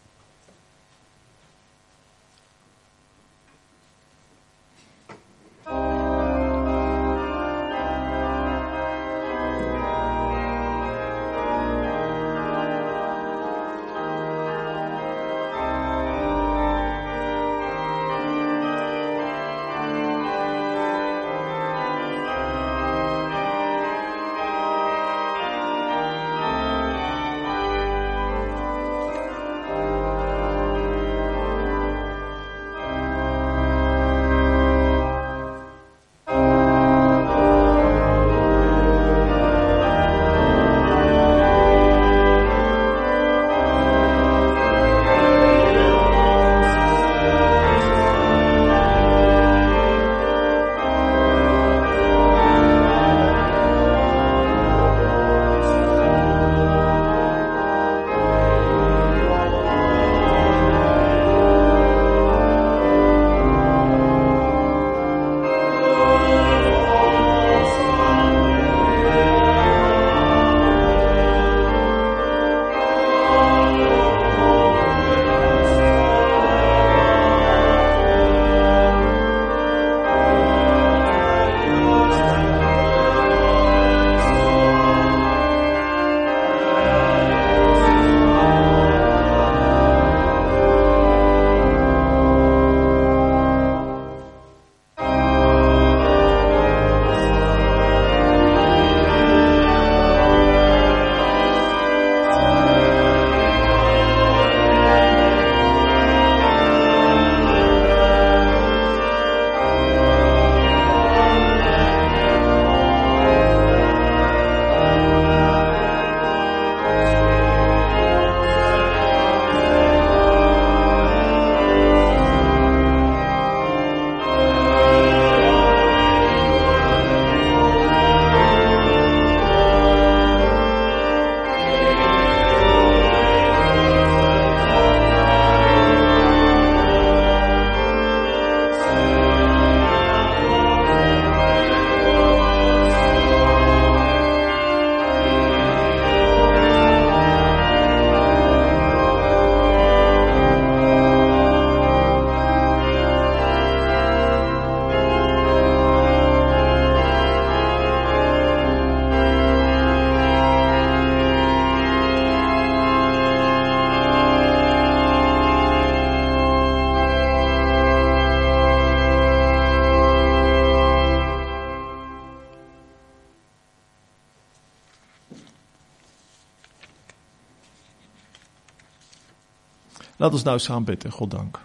Laat ons nou saam bid en God dank.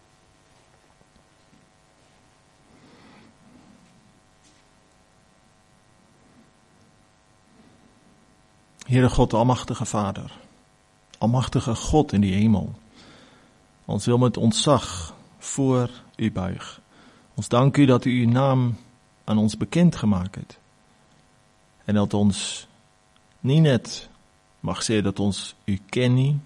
Heere God, almagtige Vader, almagtige God in die hemel, ons wil met ontzag voor u buig. Ons dank u dat u uw naam aan ons bekend gemaakt het. En dat ons nie net mag sê dat ons u ken nie,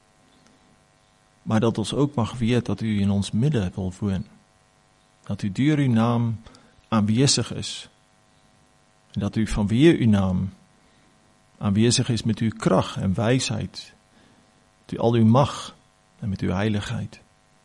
maar dat ons ook mag weet dat u in ons midden wil woon. Dat u deur uw naam aanwezig is. En dat u vanweer uw naam aanwezig is met uw kracht en wijsheid, met u al uw mag en met uw heiligheid.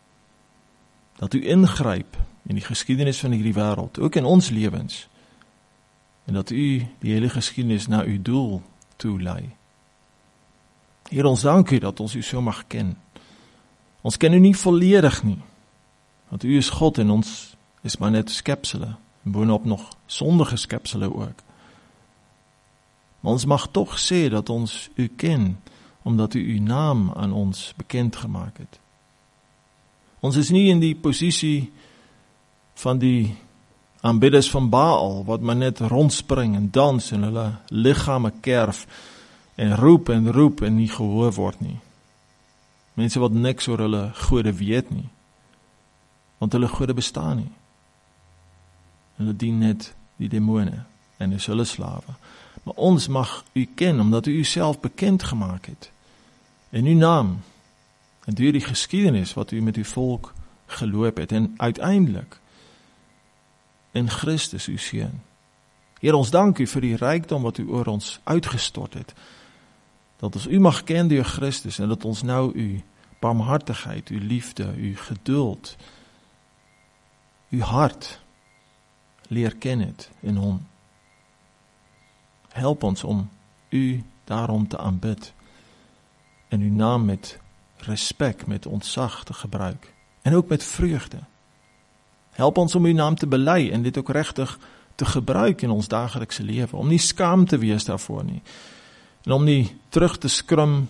Dat u ingryp in die geschiedenis van hierdie wêreld, ook in ons lewens, en dat u die hele geschiedenis na uw doel toe lei. Heer, ons dank u dat ons u so mag ken. Ons ken u nie volledig nie, want u is God en ons is maar net skepsele, en boonop nog sondige skepsele ook. Maar ons mag toch sê dat ons u ken, omdat u uw naam aan ons bekend gemaakt het. Ons is nie in die posisie van die aanbidders van Baal, wat maar net rondspring en dans en hulle liggame kerf, en roep en roep en nie gehoor word nie. Mense wat niks oor hulle gode weet nie, want hulle gode bestaan nie. Hulle dien net die demone en is hulle slawe. Maar ons mag u ken, omdat u uself bekend gemaakt het, in uw naam, en door die geschiedenis wat u met uw volk geloop het, en uiteindelik in Christus uw Seun. Heer, ons dank u vir die rykdom wat u oor ons uitgestort het, dat ons u mag ken door Christus, en dat ons nou uw barmhartigheid, uw liefde, uw geduld, uw hart leer ken het in hom. Help ons om u daarom te aanbid, en uw naam met respect, met ontzag te gebruik, en ook met vreugde. Help ons om uw naam te bely, en dit ook regtig te gebruik in ons dagelikse lewe, om nie skaam te wees daarvoor nie, en om nie terug te skrum,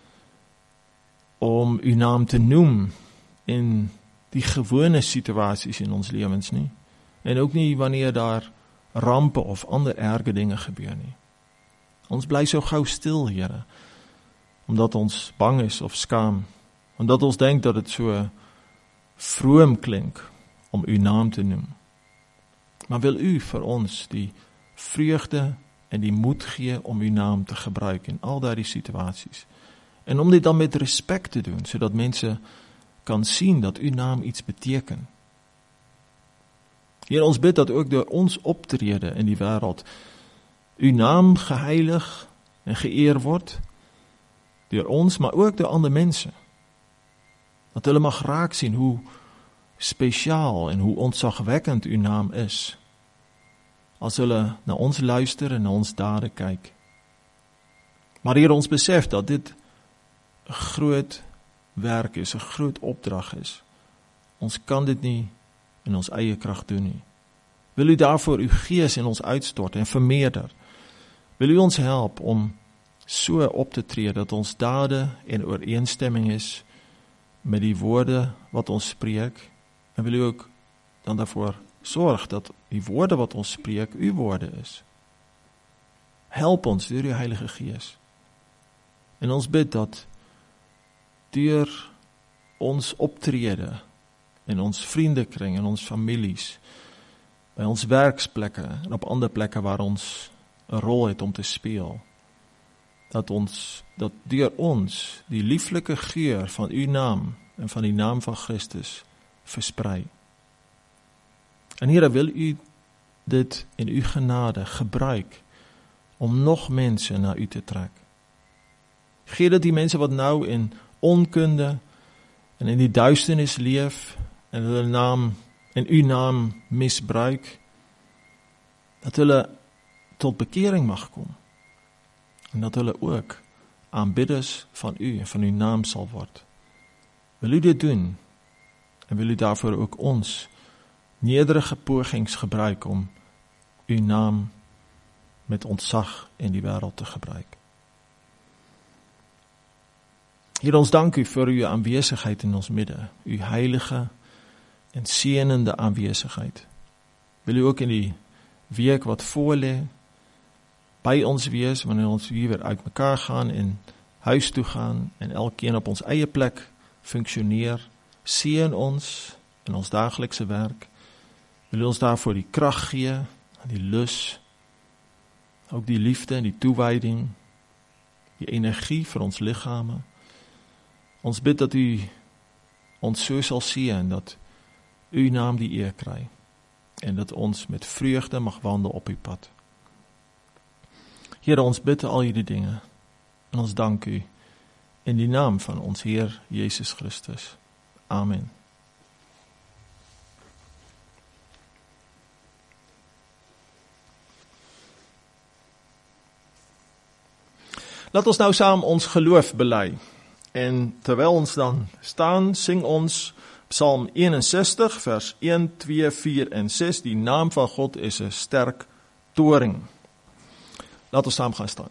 om uw naam te noem, in die gewone situasies in ons lewens nie, en ook nie wanneer daar rampe of ander erge dinge gebeur nie. Ons bly so gou stil, Here, omdat ons bang is of skaam, omdat ons denk dat het so vroom klink om uw naam te noem. Maar wil u vir ons die vreugde en die moed gee om uw naam te gebruik in al daardie situasies, en om dit dan met respect te doen, sodat mense kan sien dat uw naam iets beteken. Heer, ons bid dat ook door ons optrede in die wêreld uw naam geheilig en geëer word, door ons, maar ook door ander mense. Dat hulle mag raak sien hoe spesiaal en hoe ontzagwekkend uw naam is, as hulle na ons luister en na ons dade kyk. Maar Heer, ons besef dat dit 'n groot werk is, 'n groot opdrag is. Ons kan dit nie in ons eie krag doen nie. Wil u daarvoor uw gees in ons uitstort en vermeerder? Wil u ons help om so op te tree dat ons dade in ooreenstemming is met die woorde wat ons spreek, en wil u ook dan daarvoor sorg dat die woorde wat ons spreek uw woorde is. Help ons deur uw Heilige Gees. En ons bid dat deur ons optrede in ons vriendekring, in ons families, by ons werksplekke en op ander plekke waar ons 'n rol het om te speel, dat ons, dat deur ons die lieflike geur van uw naam en van die naam van Christus versprei. En Here, wil u dit in uw genade gebruik om nog mense na u te trek. Gee dat die mense wat nou in onkunde en in die duisternis leef en hulle naam en uw naam misbruik, dat hulle tot bekering mag kom, en dat hulle ook aanbidders van u en van uw naam sal word. Wil u dit doen, en wil u daarvoor ook ons nederige pogings gebruik om uw naam met ontzag in die wêreld te gebruik. Here, ons dank u vir uw aanwezigheid in ons midden, uw heilige en seënende aanwezigheid. Wil u ook in die week wat voor lê, by ons wees, wanneer ons hier weer uit mekaar gaan en huis toe gaan en elkeen op ons eie plek functioneer, seën ons in ons daaglikse werk. Wil u ons daarvoor die krag gee, en die lus, ook die liefde en die toewyding, die energie vir ons liggame. Ons bid dat u ons so sal seën, dat uw naam die eer kry, en dat ons met vreugde mag wandel op uw pad. Here, ons bid al hierdie dinge, en ons dank u, in die naam van ons Heer Jezus Christus. Amen. Laat ons nou saam ons geloof bely. En terwyl ons dan staan, sing ons Psalm eenenzestig, vers een, twee, vier en ses. Die naam van God is 'n sterk toring. Laat ons saam gaan staan.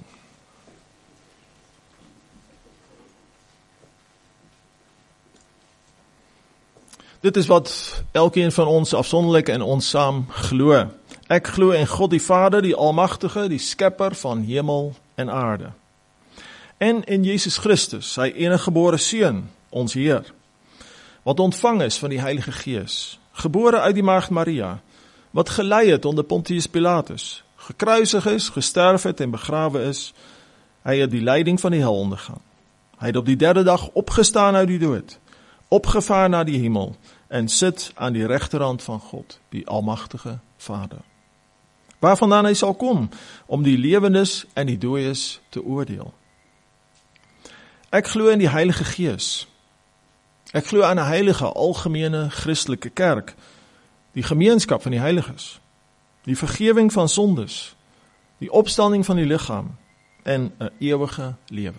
Dit is wat elkeen van ons afsonderlik en ons saam glo. Ek glo in God die Vader, die Almagtige, die Skepper van hemel en aarde. En in Jesus Christus, sy eniggebore Seun, ons Heer, wat ontvang is van die Heilige Gees, gebore uit die Maagd Maria, wat gelei het onder Pontius Pilatus, gekruisig is, gesterf het en begrawe is, hy het die lyding van die hel ondergaan. Hy het op die derde dag opgestaan uit die dood, opgevaar na die hemel, en sit aan die regterhand van God, die Almagtige Vader, waarvandaan hy sal kom, om die lewendes en die dooies te oordeel. Ek glo in die Heilige Gees. Ek glo aan 'n heilige, algemene, Christelike kerk, die gemeenskap van die heiliges, die vergewing van sondes, die opstanding van die liggaam en 'n ewige lewe.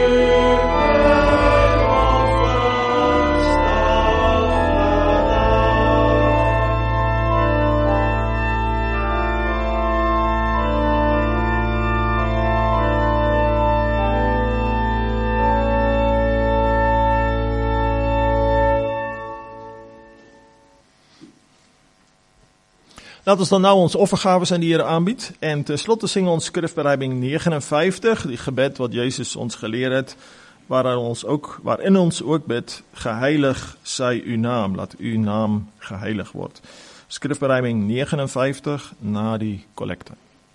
Laten we dan nou onze offergaves aan de Heer aanbiedt. En tenslotte zingen we ons skrifbereiding negenenvijftig, die gebed wat Jezus ons geleerd het, waarin ons ook, waarin ons ook bidt, geheilig zij uw naam, laat uw naam geheilig wordt. Skrifbereiding negenenvijftig na die collecte.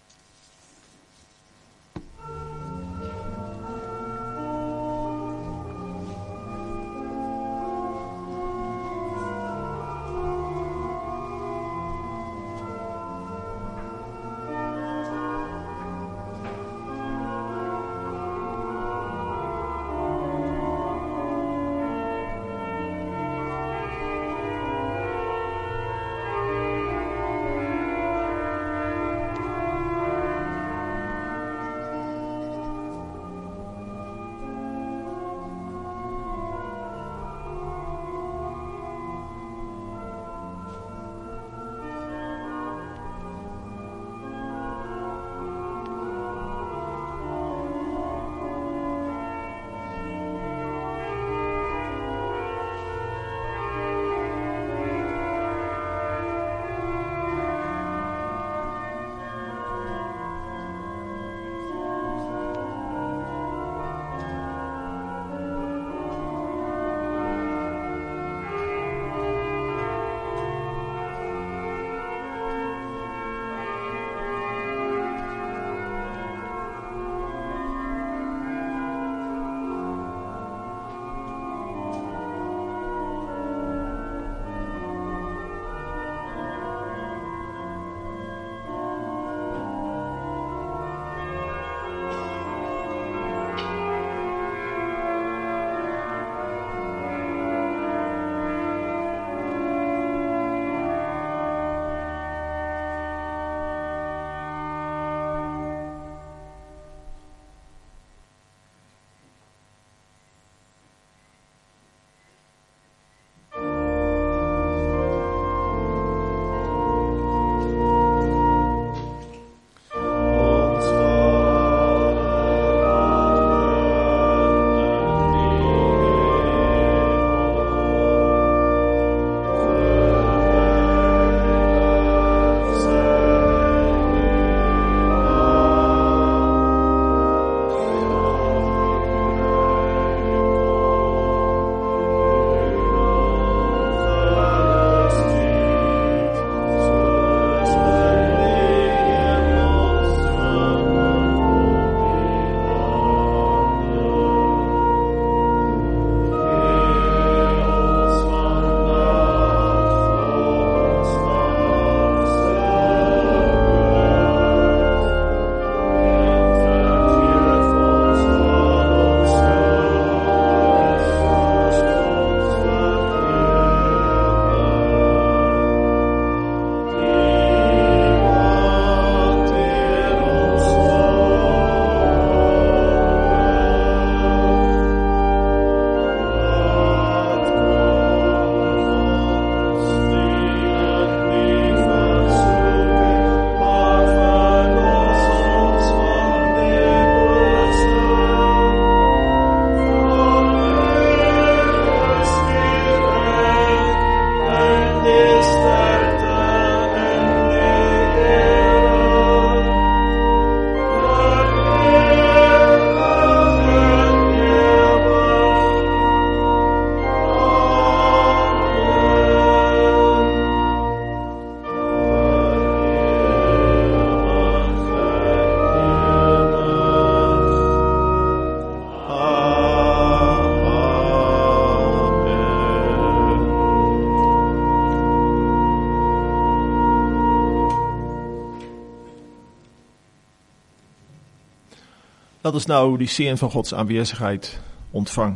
Laat ons nou die seën van Gods aanwezigheid ontvang.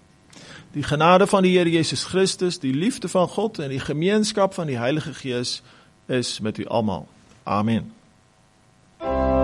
Die genade van die Heer Jezus Christus, die liefde van God en die gemeenskap van die Heilige Gees is met u almal. Amen.